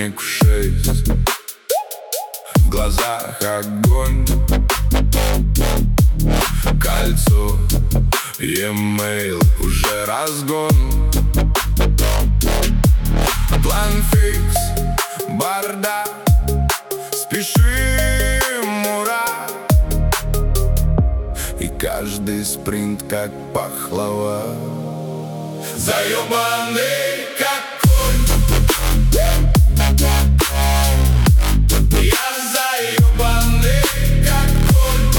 Будильник в 6, в глазах огонь. Кольцо, e-mail, уже разгон. План фикс, бардак, спешим, ура. И каждый спринт как пахлава. Заебанный как конь. Я заебанный как конь.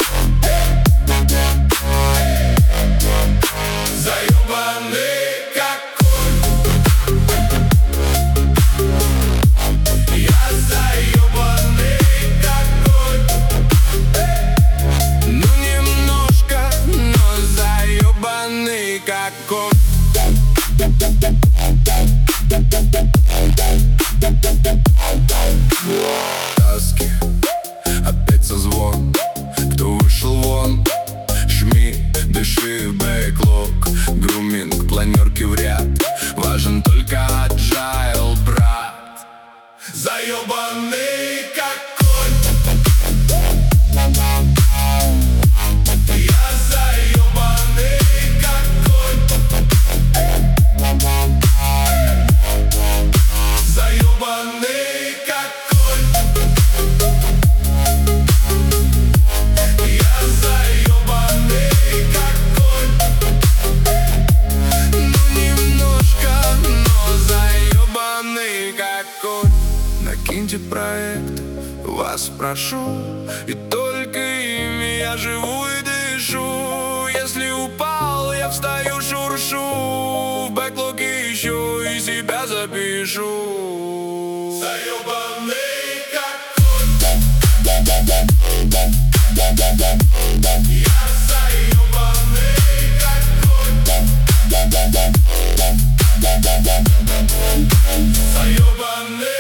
Заебанный как конь. Я заебанный как конь. Ну немножко, но заебанный как конь. Таски, опять созвон. Кто вышел вон, жми, дыши в бэклог. Груминг, планерки в ряд. Важен только agile, брат. Заебанный как конь. Я заебанный как конь. Заебанный как конь. Я заебанный как конь. Ну немножко, но заебанный как конь. Накиньте проект, вас прошу, и только ими я живу и дышу. Если упал, я встаю, шуршу, в бэклоге ищу и себя запишу. Заебанный как конь. Я заебанный как конь. Заебанный